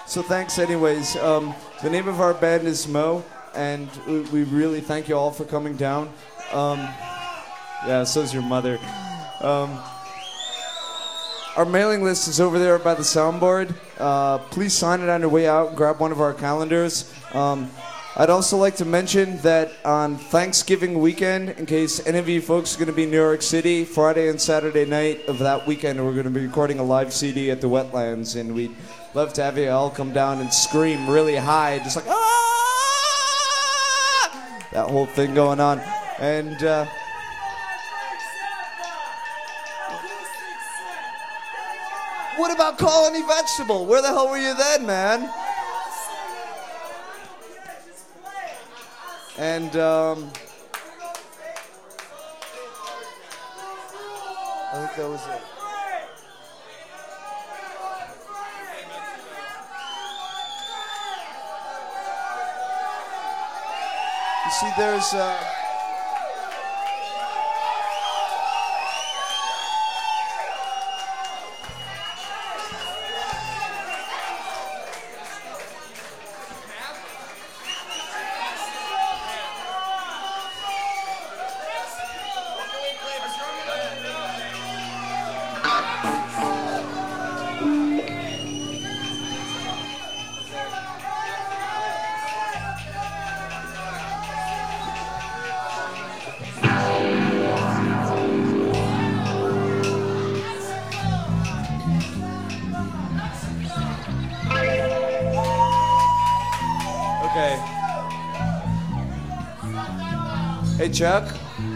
So thanks anyways. The name of our band is Mo, and we really thank you all for coming down. Yeah, so's your mother. Our mailing list is over there by the soundboard. Please sign it on your way out and grab one of our calendars. I'd also like to mention that on Thanksgiving weekend, in case any of you folks are going to be in New York City, Friday and Saturday night of that weekend, we're going to be recording a live CD at the Wetlands, and we'd love to have you all come down and scream really high, just like, ah! That whole thing going on. And, what about Colony Vegetable? Where the hell were you then, man? And, I think that was it. You see, there's, okay. Hey, Chuck.